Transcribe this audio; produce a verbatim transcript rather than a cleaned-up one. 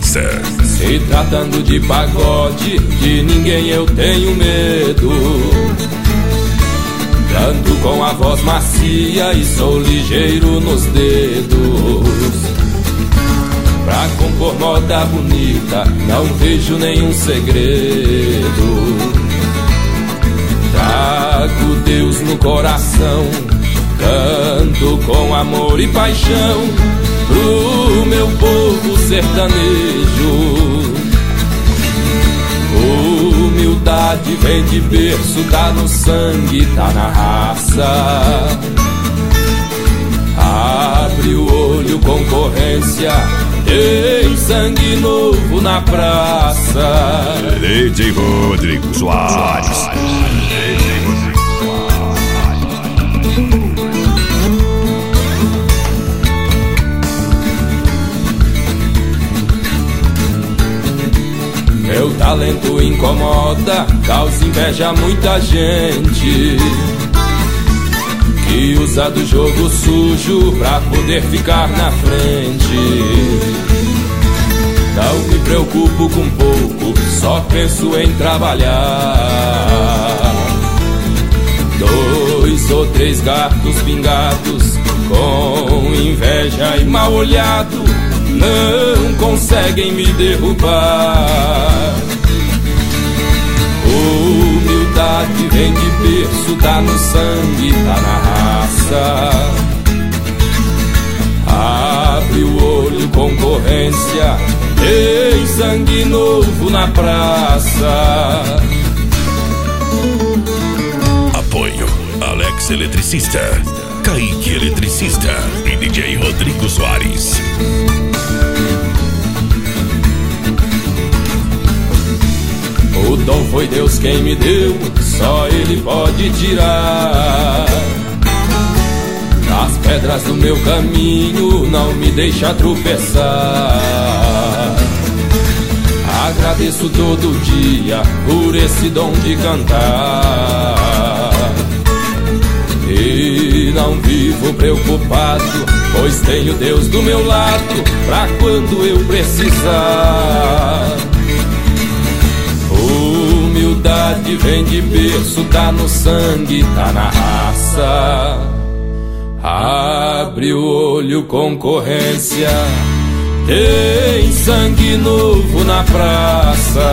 Eletricista. Se tratando de pagode, de ninguém eu tenho medo. Canto com a voz macia e sou ligeiro nos dedos. Pra compor moda bonita, não vejo nenhum segredo. Trago Deus no coração, canto com amor e paixão pro meu povo sertanejo. Humildade vem de berço, tá no sangue, tá na raça. Abre o olho, concorrência, tem sangue novo na praça. D J Rodrigo Soares. Meu talento incomoda, causa inveja a muita gente que usa do jogo sujo pra poder ficar na frente. Não me preocupo com pouco, só penso em trabalhar. Dois ou três gatos pingados, com inveja e mal olhado, não conseguem me derrubar. Humildade vem de berço, tá no sangue, tá na raça. Abre o olho, concorrência, tem sangue novo na praça. Apoio Alex Eletricista, Kaique Eletricista e D J Rodrigo Soares. O dom foi Deus quem me deu, só Ele pode tirar. As pedras do meu caminho não me deixa tropeçar. Agradeço todo dia por esse dom de cantar. E não vivo preocupado, pois tenho Deus do meu lado pra quando eu precisar. Humildade vem de berço, tá no sangue, tá na raça. Abre o olho, concorrência, tem sangue novo na praça.